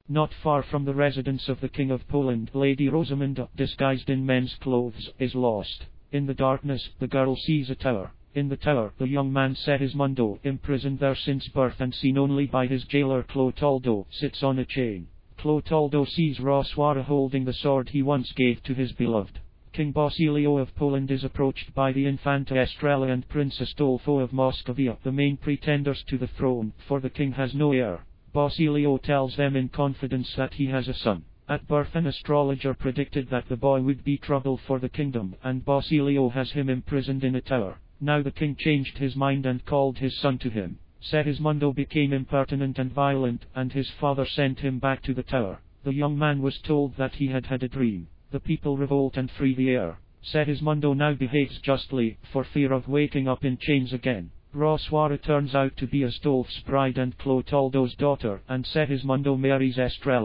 Not far from the residence of the King of Poland, Lady Rosamunde, disguised in men's clothes, is lost. In the darkness, the girl sees a tower. In the tower, the young man Segismundo, imprisoned there since birth and seen only by his jailer Clotaldo, sits on a chain. Clotaldo sees Roswara holding the sword he once gave to his beloved. King Basilio of Poland is approached by the Infanta Estrella and Prince Astolfo of Moscovia, the main pretenders to the throne, for the king has no heir. Basilio tells them in confidence that he has a son. At birth an astrologer predicted that the boy would be trouble for the kingdom, and Basilio has him imprisoned in a tower. Now the king changed his mind and called his son to him. Segismundo became impertinent and violent, and his father sent him back to the tower. The young man was told that he had had a dream. The people revolt and free the heir. Segismundo now behaves justly, for fear of waking up in chains again. Roswara turns out to be Astolf's bride and Clotaldo's daughter, and Segismundo marries Estrella.